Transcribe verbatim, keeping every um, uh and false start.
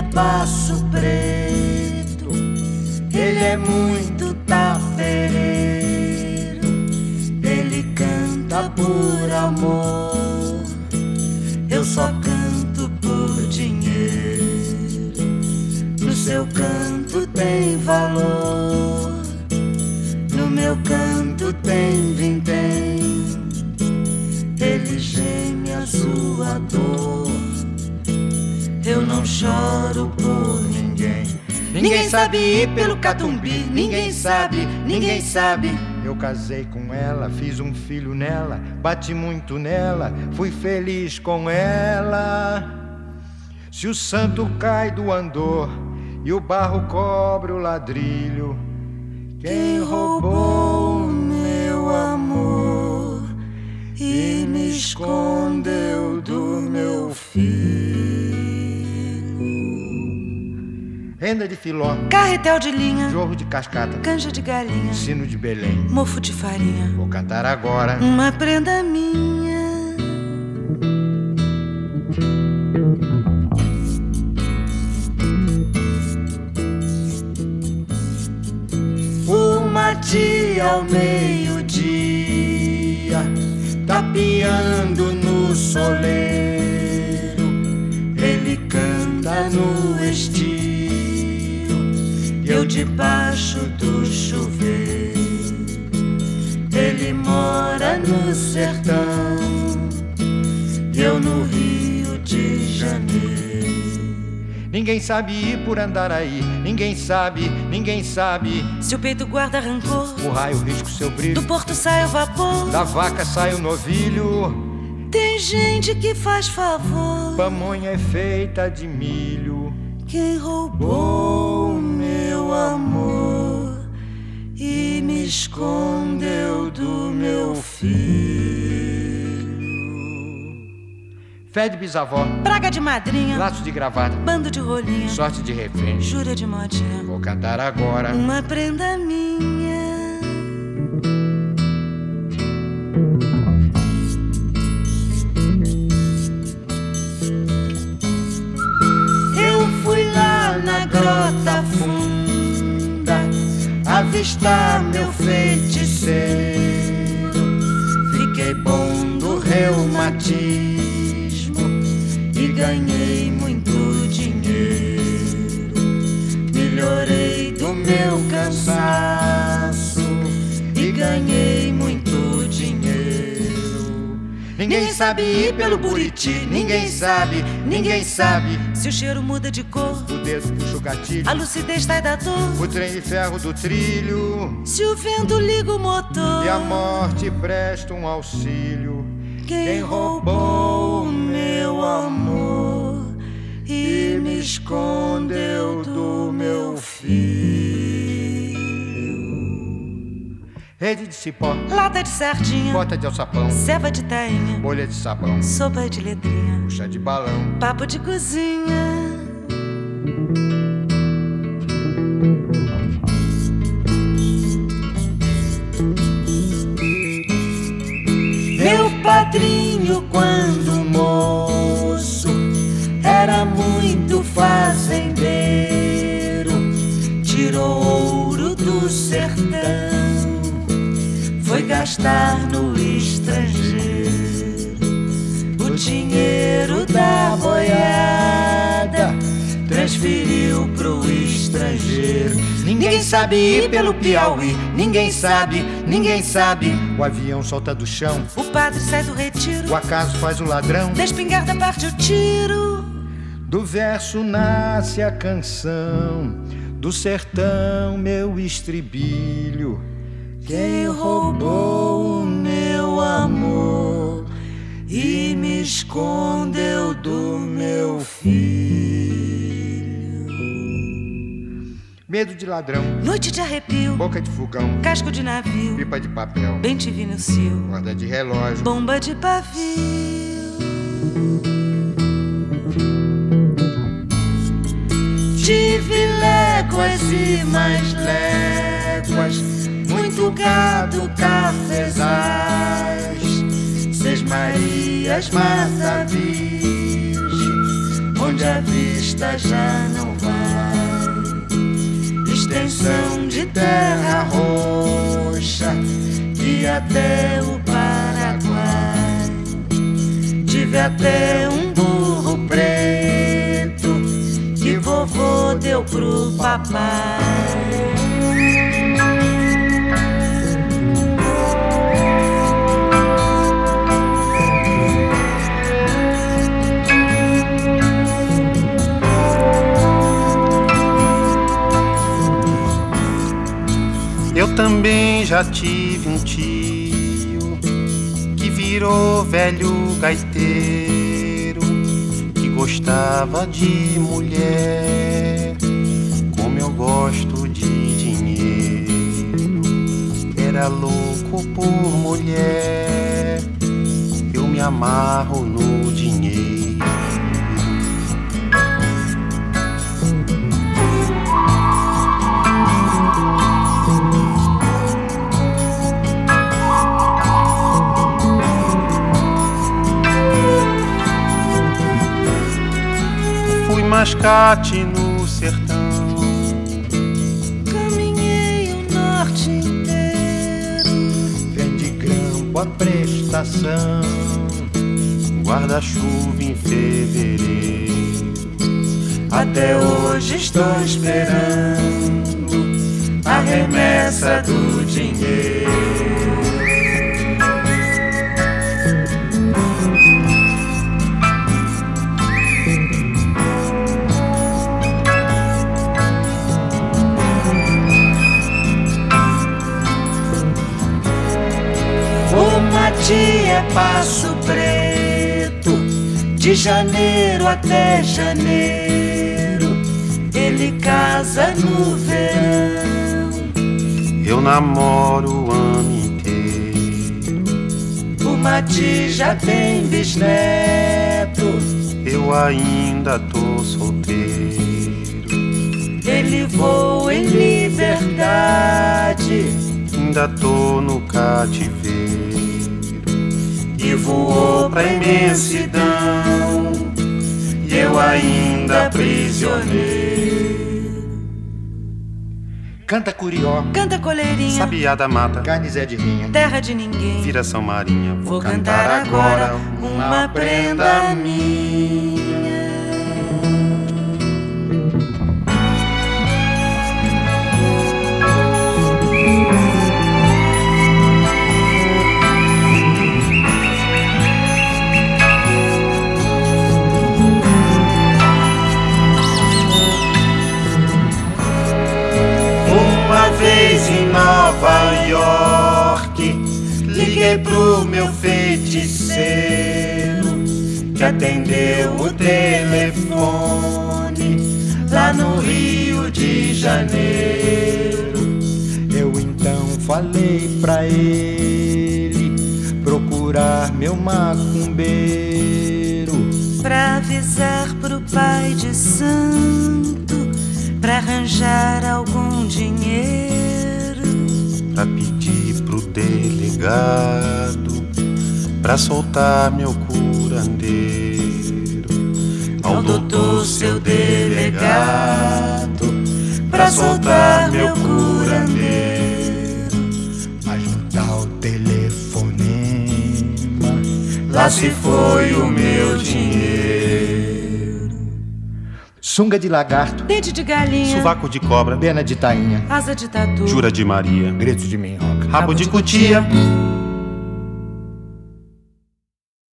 é Passo Preto, ele é muito tapereiro, ele canta por amor, eu só canto por dinheiro. No seu canto tem valor, no meu canto tem vintém, ele geme a sua dor, eu não choro por ninguém. Ninguém sabe ir pelo Catumbi, ninguém sabe, ninguém sabe. Eu casei com ela, fiz um filho nela, bati muito nela, fui feliz com ela. Se o santo cai do andor e o barro cobre o ladrilho, quem roubou meu amor e me escondeu do meu filho? Renda de filó, carretel de linha, jorro de cascata, canja de galinha, sino de Belém, mofo de farinha. Vou cantar agora uma prenda minha. Uma tia ao meio-dia, tapeando no soleiro, ele canta no estio, eu debaixo do chuveiro. Ele mora no sertão, eu no Rio de Janeiro. Ninguém sabe ir por Andaraí, ninguém sabe, ninguém sabe. Se o peito guarda rancor, o raio risca o seu brilho, do porto sai o vapor, da vaca sai o novilho. Tem gente que faz favor, pamonha é feita de milho. Quem roubou meu amor e me escondeu do meu filho? Fé de bisavó, praga de madrinha, laço de gravata, bando de rolinha, sorte de refém, jura de modinha. Vou cantar agora uma prenda minha. Eu fui lá na grota funda avistar meu feiticeiro, fiquei bom do reumatismo e ganhei muito dinheiro. Melhorei do meu cansaço e ganhei muito dinheiro. Ninguém sabe ir pelo Buriti, ninguém sabe, ninguém sabe. Se o cheiro muda de cor, o dedo puxa o gatilho, a lucidez sai da dor, o trem de ferro do trilho. Se o vento liga o motor e a morte presta um auxílio. Quem, Quem roubou meu amor e me escondeu do meu filho? Rede de cipó, lata de sardinha, bota de alçapão, ceva de tainha, bolha de sabão, sopa de letrinha, puxa de balão, papo de cozinha. Meu padrinho, quando moço, era muito fazendeiro, tirou ouro do sertão, foi gastar no estrangeiro o dinheiro da boiada, transferiu pro estrangeiro. Ninguém sabe ir pelo Piauí, ninguém sabe, ninguém sabe. O avião solta do chão, o padre sai do retiro, o acaso faz o ladrão, da espingarda parte o tiro. Do verso nasce a canção, do sertão meu estribilho. Quem roubou o meu amor e me escondeu do meu filho? Medo de ladrão, noite de arrepio, boca de fogão, casco de navio, pipa de papel, bem te vi no cio, guarda de relógio, bomba de pavio. Tive léguas e mais léguas, muito gado, cafezais, Seis Marias, Mata Virgem, onde onde a vista já não vai. Extensão de terra roxa e até o Paraguai. Tive até um burro preto que vovô deu pro papai. Eu também já tive um tio que virou velho gaiteiro, que gostava de mulher, como eu gosto de dinheiro. Era louco por mulher, eu me amarro no dinheiro. Mascate no sertão, caminhei o norte inteiro, vende grampo a prestação, guarda-chuva em fevereiro. Até hoje estou esperando a remessa do dinheiro. É Passo Preto, de janeiro até janeiro, ele casa no verão. Eu namoro o ano inteiro. O Mati já tem bisneto, eu ainda tô solteiro. Ele voa em liberdade, ainda tô no cativeiro. E voou pra imensidão, e eu ainda prisioneiro. Canta curió, canta coleirinha, sabiá da mata, Garnizé de Rinha, terra de ninguém, Viração Marinha. Vou cantar agora uma prenda minha. Em Nova York, liguei pro meu feiticeiro, que atendeu o telefone lá no Rio de Janeiro. Eu então falei pra ele procurar meu macumbeiro, pra avisar pro pai de santo, pra arranjar algum dinheiro, pra pedir pro delegado, pra soltar meu curandeiro. Ao doutor seu delegado, pra soltar meu curandeiro. mas no tal telefonema lá se foi o meu dinheiro. sunga de lagarto, Dente de galinha, Sovaco de cobra, pena de tainha, asa de tatu, jura de Maria, grito de minhoca, rabo de cutia,